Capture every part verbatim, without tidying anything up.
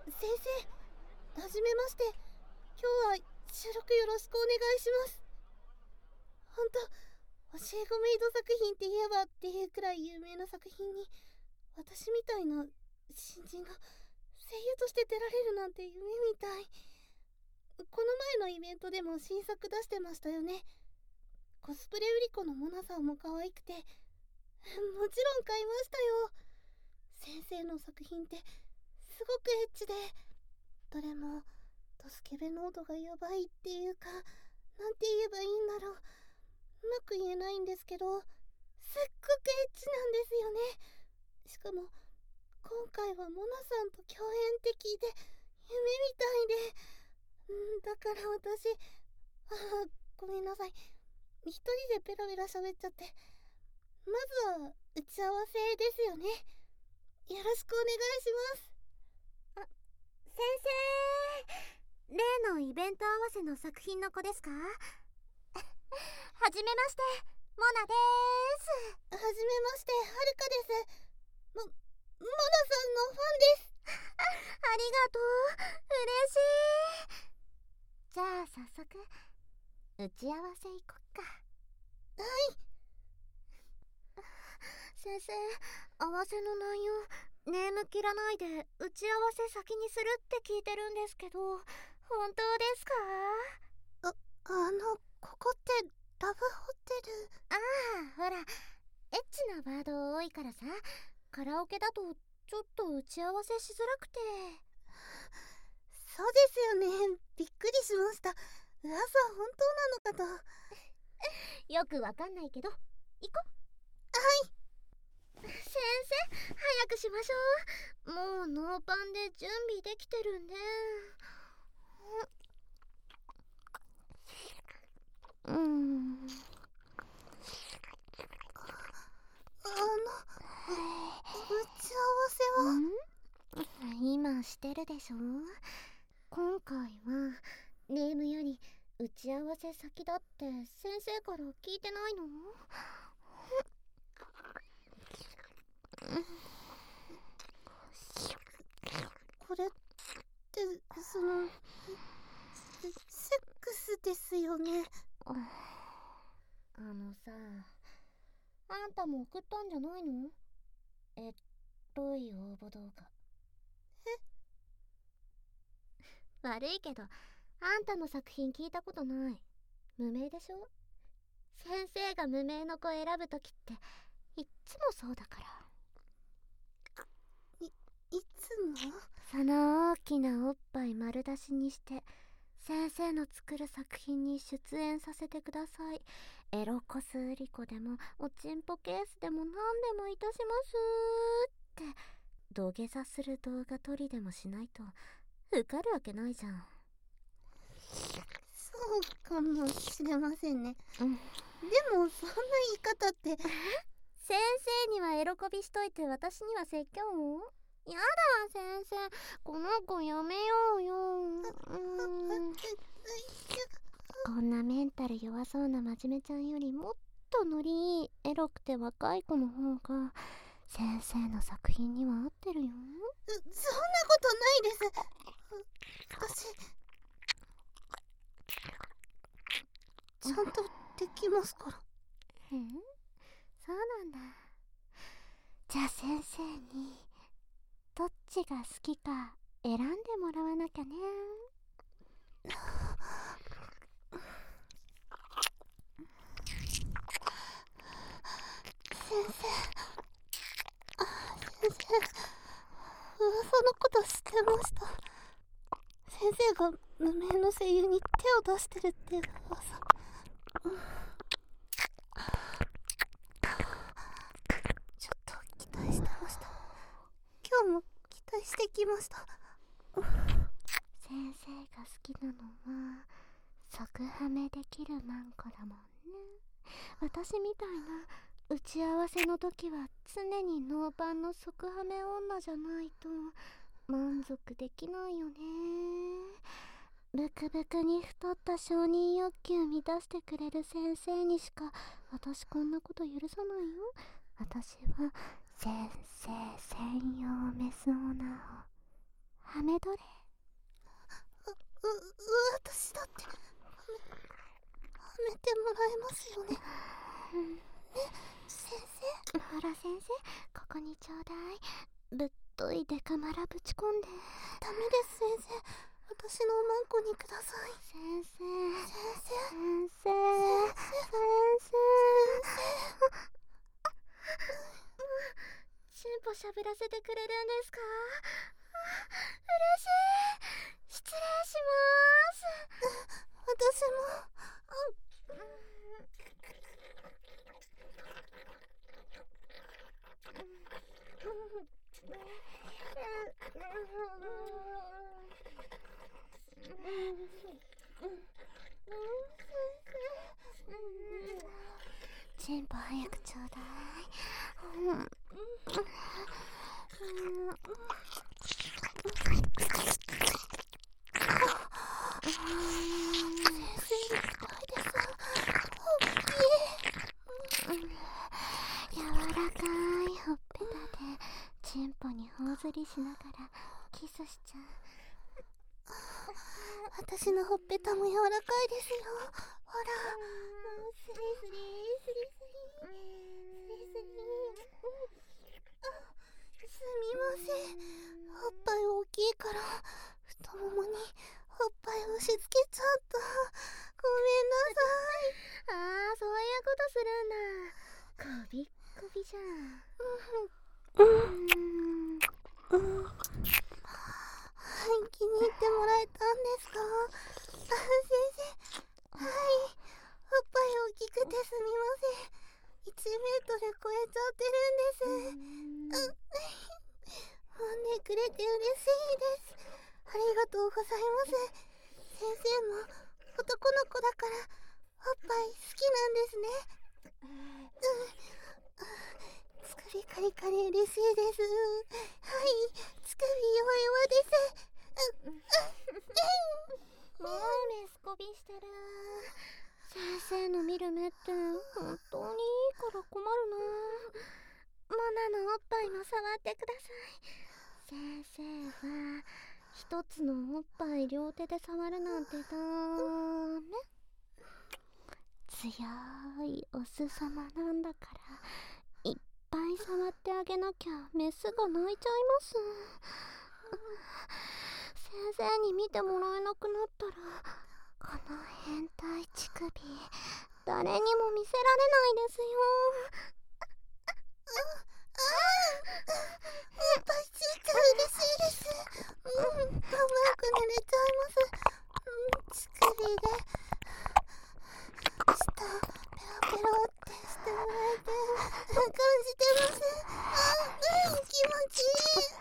先生、はじめまして。今日は収録よろしくお願いします。ほんと、教え子メイド作品って言えばっていうくらい有名な作品に、私みたいな新人が声優として出られるなんて夢みたい。この前のイベントでも新作出してましたよね。コスプレ売り子のモナさんも可愛くて、もちろん買いましたよ。先生の作品ってすごくエッチで、どれもドスケベ濃度がやばいっていうか、なんて言えばいいんだろう。うまく言えないんですけど、すっごくエッチなんですよね。しかも今回はモナさんと共演って聞いて夢みたいで、うんだから私、ああごめんなさい、一人でペラペラ喋っちゃって。まずは打ち合わせですよね。よろしくお願いします。 あ、先生、例のイベント合わせの作品の子ですか？はじめまして、モナでーす。 はじめまして、はるかです。も、モナさんのファンです。 あ、ありがとう、嬉しい。じゃあ早速打ち合わせ行こっか。 はい。 先生、合わせの内容ネーム切らないで打ち合わせ先にするって聞いてるんですけど、本当ですか？ あ、あの、ここってラブホテル。 ああ、ほらエッチなワード多いからさ、カラオケだとちょっと打ち合わせしづらくて。 そうですよね、びっくりしました。噂本当なのかとよくわかんないけど行こう。 はい。 先生、早くしましょう。もうノーパンで準備できてるんで。うん。 あの、打ち合わせは？ 今してるでしょ。今回はネームより打ち合わせ先だって先生から聞いてないの？ これってそのセックスですよね。 あのさ、あんたも送ったんじゃないの？えっとい応募動画。え悪いけどあんたの作品聞いたことない。無名でしょ？先生が無名の子選ぶときっていっつもそうだから。 い、いつも？ その大きなおっぱい丸出しにして先生の作る作品に出演させてください。エロコス売り子でもおちんぽケースでも何でもいたしますって土下座する動画撮りでもしないと受かるわけないじゃん。 そうかもしれませんね、 うん、 でもそんな言い方って先生にはエロこびしといて私には説教？やだ先生、この子やめようよ。うんこんなメンタル弱そうな真面目ちゃんよりもっとノリいいエロくて若い子の方が先生の作品には合ってるよ。 そんなことないです。私ちゃんとできますから。 え、そうなんだ。じゃあ先生にどっちが好きか選んでもらわなきゃね。 先生、あ、先生、噂のこと知ってました。先生が無名の声優に手を出してるって噂、うん、ちょっと期待してました。今日も期待してきました。 先生が好きなのは即ハメできるマンコだもんね。私みたいな打ち合わせの時は常にノーパンの即ハメ女じゃないと満足できないよね。ブクブクに太った承認欲求満たしてくれる先生にしか私こんなこと許さないよ。私は先生専用メスオナをはめどれ。 う、う、私だってはめ、はめてもらえますよね。ね、先生。 ほら先生、ここにちょうだい。ぶっといデカマラぶち込んで。 ダメです先生、私のおまんこにください。 先生先生先生先生チンポしゃぶらせてくれるんですか？嬉しい。失礼します。 私も。 チンポ早くちょうだい。うんうん柔らかいほっぺたでチンポに頬ずりしながらキスしちゃう。 私のほっぺたも柔らかいですよ。ほら、スリスリスリスリスリスリ。あ、すみません、おっぱい大きいから太ももにおっぱい押し付けちゃった。ごめんなさい。 ああ、そういうことするんだ。首っ首じゃん。 うんうんうん。気に入ってもらえたんですか？あ、先生。はい。おっぱい大きくてすみません。いちメートル超えちゃってるんです。うん。揉んでくれて嬉しいです。ありがとうございます。先生も男の子だからおっぱい好きなんですね。うん。つくびカリカリ嬉しいです。はい。つくび弱々です。 もうメスコビしてる。先生の見る目って本当にいいから困るな。モナのおっぱいも触ってください。先生は一つのおっぱい両手で触るなんてダメ。強いオス様なんだからいっぱい触ってあげなきゃメスが泣いちゃいます。先生に見てもらえなくなったらこの変態乳首誰にも見せられないですよ。 おっぱいついて嬉しいです。うん、うまく寝れちゃいます。うん、乳首で舌ペロペロってしてもらえて感じてます。うん、うん、気持ちいい。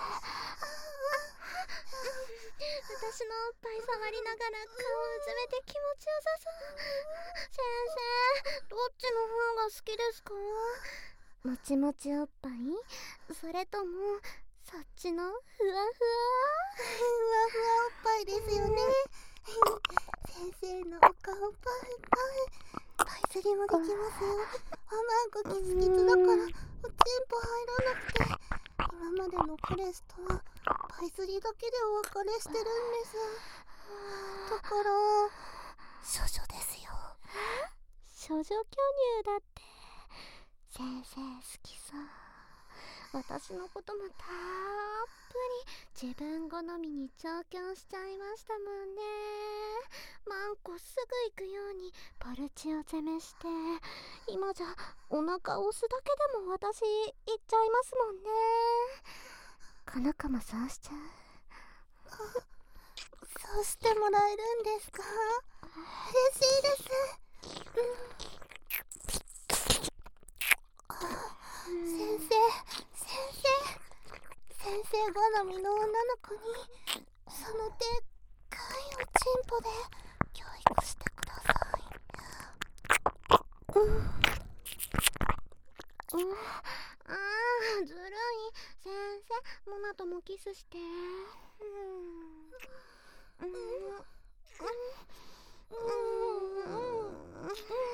私のおっぱい触りながら顔をうずめて気持ちよさそう。先生、どっちの方が好きですか？もちもちおっぱい？それともそっちのふわふわ？ ふわふわおっぱいですよね。先生のお顔パフパフパイ釣りもできますよ。おまんこキツキツだからおちんぽ入らなくて、今までの彼氏とはパイ釣りだけでお別れしてるんです。だから処女ですよ。 処女巨乳だって。先生好きそう。私のこともたっぷり自分好みに調教しちゃいましたもんね。マンコすぐ行くようにポルチを攻めして、今じゃお腹押すだけでも私行っちゃいますもんね。この子もそうしちゃう。 そうしてもらえるんですか？嬉しいです。うん、先生先生先生好みの女の子にそのでっかいおちんぽで教育してください。うんうん、 あーずるい。先生、モナともキスして。うんうんうんうんうん。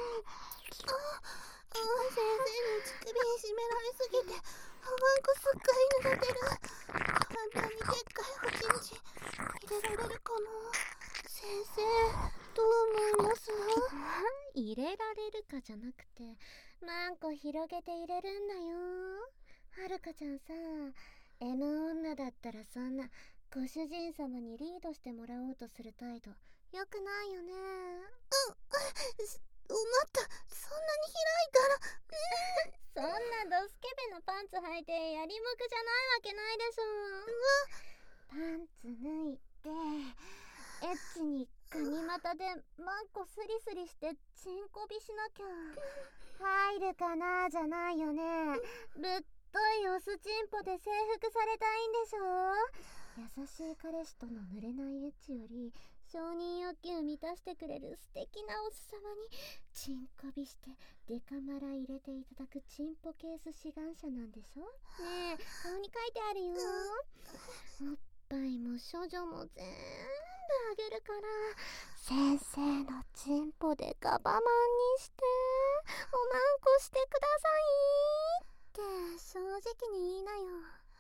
先生に乳首に締められすぎておまんこすっかり濡れてる。ごめ簡単にでっかいおちんちん入れられるかな。先生、どう思います？ 入れられるかじゃなくて、マンコ広げて入れるんだよ。はるかちゃんさ、M 女だったらそんなご主人様にリードしてもらおうとする態度よくないよね。 う、う、待った、そんなにそんなドスケベなパンツ履いてやりもくじゃないわけないでしょ。パンツ脱いでエッチにガニ股でマンコスリスリしてチンコびしなきゃ入るかなじゃないよね。ぶっといオスチンポで征服されたいんでしょ。優しい彼氏との濡れないエッチより承認欲求満たしてくれる素敵なおっさまにチンコびしてデカマラ入れていただくチンポケース志願者なんでしょ。ねえ、顔に書いてあるよ。おっぱいも処女も全部あげるから先生のチンポでガバマンにしておまんこしてくださいって正直に言いなよ。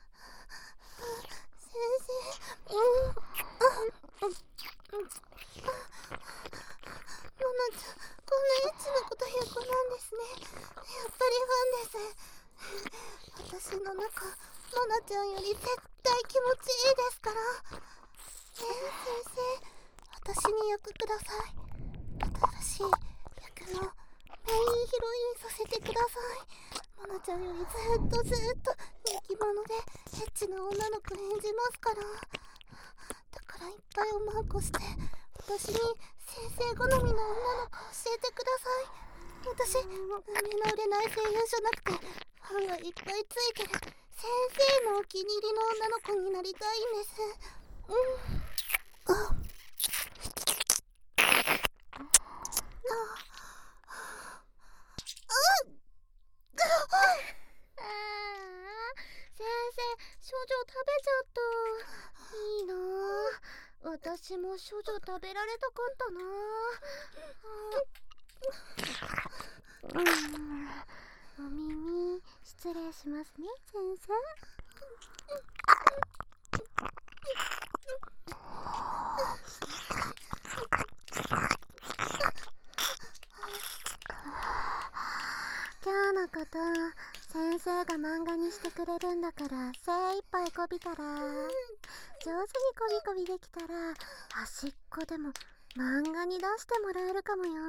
先生、うん、あ、モナちゃん、こんなエッチなこと言う子なんですね。やっぱりファンです。私の中、モナちゃんより絶対気持ちいいですから。ねえ、先生、私に役ください。新しい役のメインヒロインさせてください。モナちゃんよりずっとずっと人気者でエッチな女の子演じますから。だからいっぱいおまんこして私に先生好みの女の子教えてください。私、胸の売れない声優じゃなくてファンがいっぱいついてる先生のお気に入りの女の子になりたいんです。うん。あああ、先生、処女食べちゃった。いいなあ、私も処女食べられたかったなあ。うん、お耳失礼しますね、先生。今日のこと先生が漫画にしてくれるんだから精一杯こびたら、上手にこびこびできたら端っこでも漫画に出してもらえるかもよ。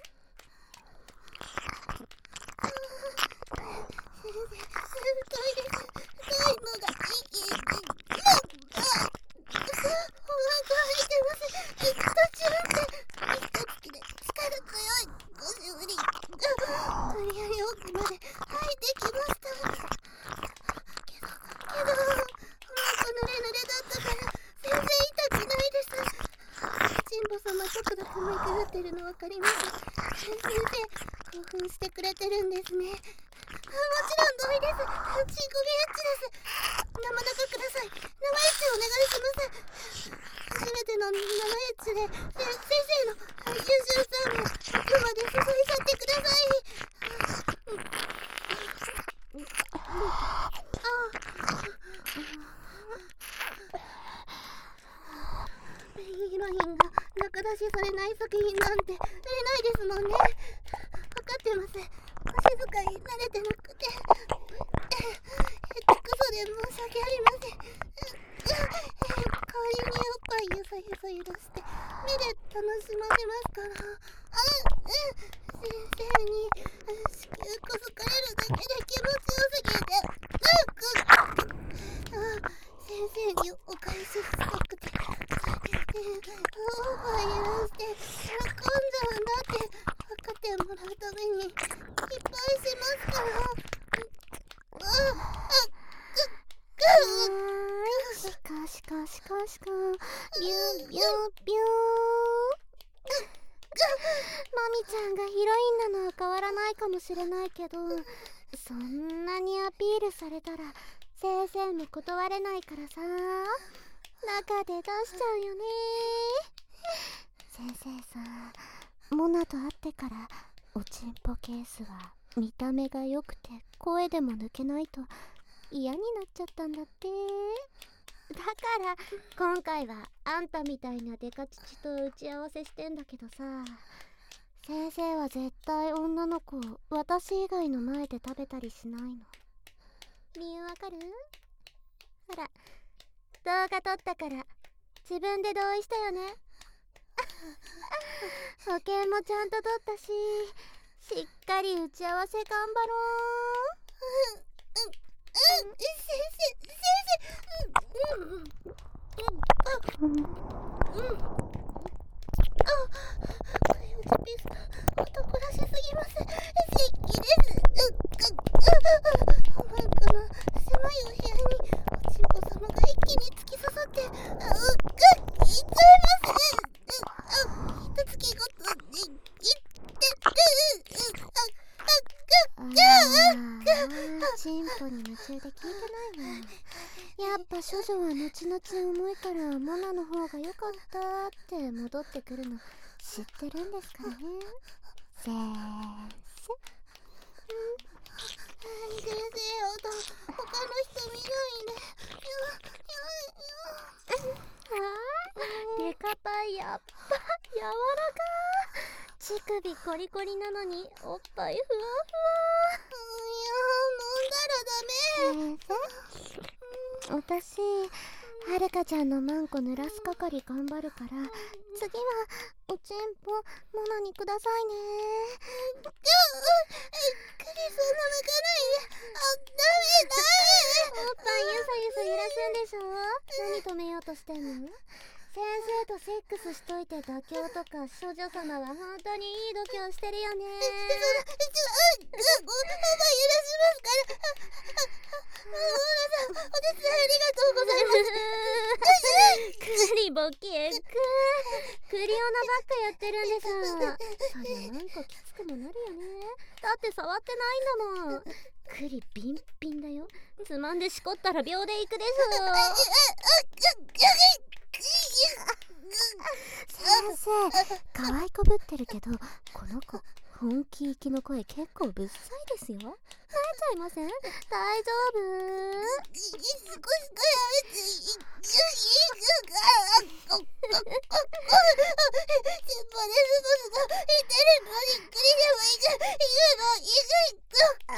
先生、太いです。太いのがいい。お腹空いてます。途中って一月で力強いごしぶり無理やり奥まで入ってきました。けどけどお腹濡れ濡れだったから全然痛くないです。神保様速度もいくぐってるの分かります。先生興奮してくれてるんですね。もちろん同意です。ちんこみエッチです。生中ください。生エッチお願いします。初めての生エッチで先生の優秀さを奥まで注いじゃってください。メインヒロインが仲出しされない作品なんて売れないですもんね。分かってます。お静かに慣れてなくて下手くそで申し訳ありません。代わりにおっぱいゆさゆさ揺らして目で楽しませますから。あ、うん、先生に子宮こそかれるだけで気持ちよすぎて、うん、あ、先生にお返ししたくておっぱい揺らして喜んじゃうんだって分かってもらうためにいっぱいしますから。あ、あ、 しかしかしかしかビュービュービューマミちゃんがヒロインなのは変わらないかもしれないけど、そんなにアピールされたら先生も断れないからさ、中で出しちゃうよね。先生さ、モナと会ってからおちんぽケースは見た目が良くて声でも抜けないと嫌になっちゃったんだって。 だから今回はあんたみたいなデカ父と打ち合わせしてんだけどさ、先生は絶対女の子を私以外の前で食べたりしないの。理由わかる？ほら、動画撮ったから自分で同意したよね。保険もちゃんと取ったし、しっかり打ち合わせ頑張ろう。 うん、うん、先生、先生、うん、うん、うん、うん、あ、これうちピスト男らしすぎます。正義です。うん、うん、うん、なんかの狭いお部屋におちんぽ様が一気に突き刺さって、うっ、うっ、いっちゃいます。うっ、一月ごとにいってる。 ああ、チンポに夢中で聞いてないわ。やっぱ処女は後々重いからモナの方が良かったって戻ってくるの知ってるんですからね。せーせ。 先生、あと他の人見ないで。 あー、デカパイやっぱ柔らかー。乳首コリコリなのにおっぱいふわふわ。 いや、飲んだらダメ。 私、はるかちゃんのマンコ濡らす係頑張るから、次はおちんぽモナにくださいね。 うっ、クリスを舐めかないで。あ、ダメダメ。 おっぱいゆさゆさ揺らすんでしょ。何止めようとしてんの？先生とセックスしといて妥協とか、処女様は本当にいい度胸してるよね。 その、ちょ、あ、ご、おっぱい揺らしますから。モナさん、お手伝いありがとうございます。 クリボケククリオナばっかやってるんでしょ。そりゃなんかきつくもなるよね。だって触ってないんだもん。クリビンビンだよ。つまんでしこったら秒でいくでしょ。先生、可愛いこぶってるけど、この子本気行きの声結構ぶっさいですよ。泣いちゃいません？大丈夫？ 少しくやめていい。先輩でストスが言ってるのにクリでもいいじゃん。言うのいいじゃん。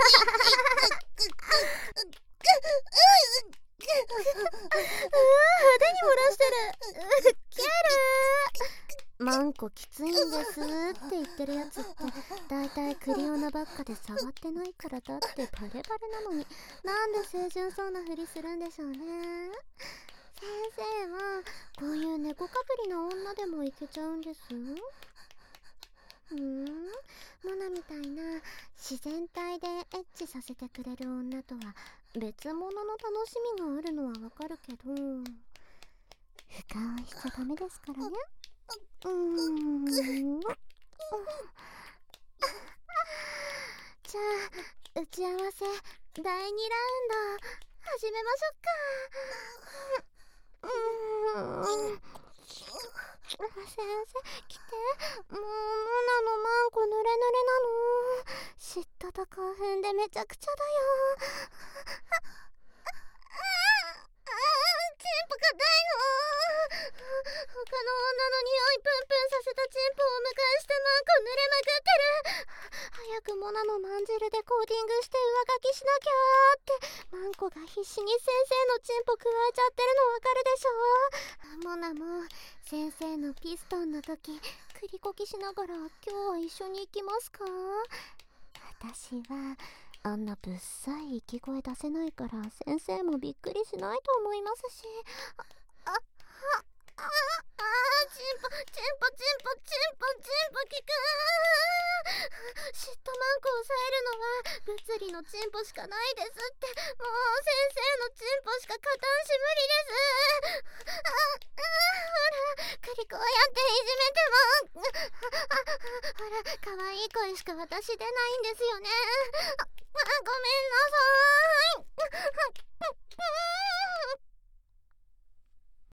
派手に漏らしてる。ウケる。マンコきついんですって言ってるやつってだいたいクリオナばっかで触ってないからだってバレバレなのに、なんで清純そうなふりするんでしょうね。先生はこういう猫かぶりな女でもいけちゃうんです。ふーん、モナみたいな自然体でエッチさせてくれる女とは別物の楽しみがあるのはわかるけど、俯瞰しちゃダメですからね。うーんじゃあ打ち合わせだいにラウンド始めましょうか。うーん先生来て。もうモナのマンコ濡れ濡れなの。嫉妬と興奮でめちゃくちゃだよ。チンポ硬いの。他の女の匂いプンプンさせたチンポを迎えしてマンコ濡れまくってる。早くモナのまんじるでコーティングして上書きしなきゃーってマンコが必死に先生のチンポ加えちゃってるのわかるでしょ。モナも先生のピストンの時クリコキしながら今日は一緒に行きますか？私はあんなぶっさい息声出せないから先生もびっくりしないと思いますし。あ、あ、あ、あ、あ、チンポ、チンポ、チンポ、チンポ、チンポ効くー。嫉妬マンコを抑えるのは物理のチンポしかないですって。もう先生のチンポしか勝たんし無理です。あ、あ、ほらクリこうやっていじめてもほら可愛い声しか私出ないんですよね。あ、ごめんなさーい。